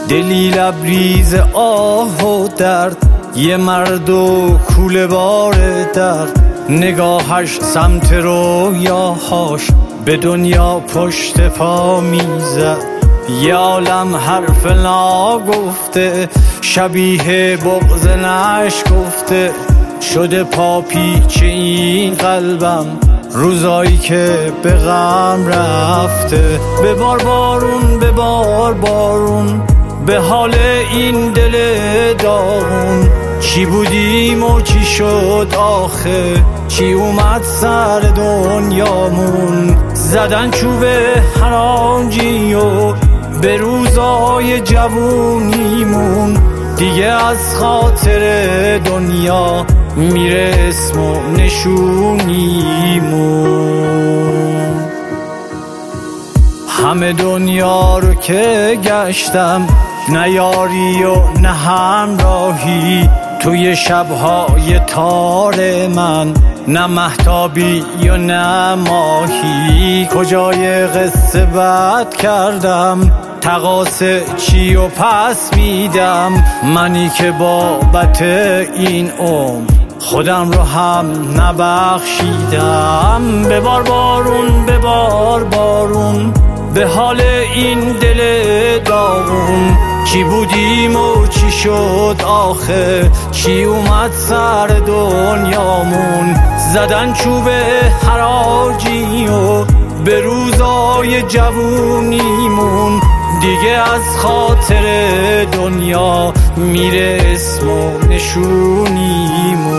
دلی لبریز آه و درد، یه مرد و کوله بار درد، نگاهش سمت رویاهاش به دنیا پشت پا میزد. یه عالم حرف ناگفته شبیه بغض نشکفته، شده پاپیچ این قلبم روزایی که به غم رفته. ببار بارون ببار بارون به حال این دل داغون، چی بودیم و چی شد آخه، چی اومد سر دنیامون. زدن چوب هرانجی و به روزای جوونیمون، دیگه از خاطر دنیا میره اسم و نشونیمون. همه دنیا رو که گشتم، نه یاری و نه همراهی، توی شبهای تار من نه مهتابی و نه ماهی. کجای قصه بد کردم، تقاصه چی و پس میدم، منی که بابت این عمر خودم رو هم نبخشیدم. ببار بارون ببار بارون به حال این دل داغون، چی بودیم و چی شد آخه، چی اومد سر دنیامون. زدن چوب حراجی و به روزای جوونیمون، دیگه از خاطر دنیا میره اسم و نشونیمون.